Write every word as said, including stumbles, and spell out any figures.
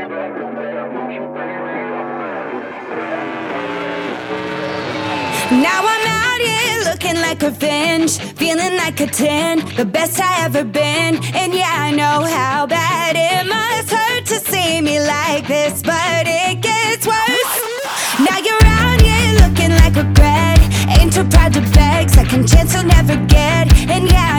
Now I'm out here looking like revenge, feeling like a ten, the best I ever been. And yeah, I know how bad it must hurt to see me like this, but it gets worse. Now you're out here looking like regret, ain't too proud to beg, second chance you'll never get. And yeah,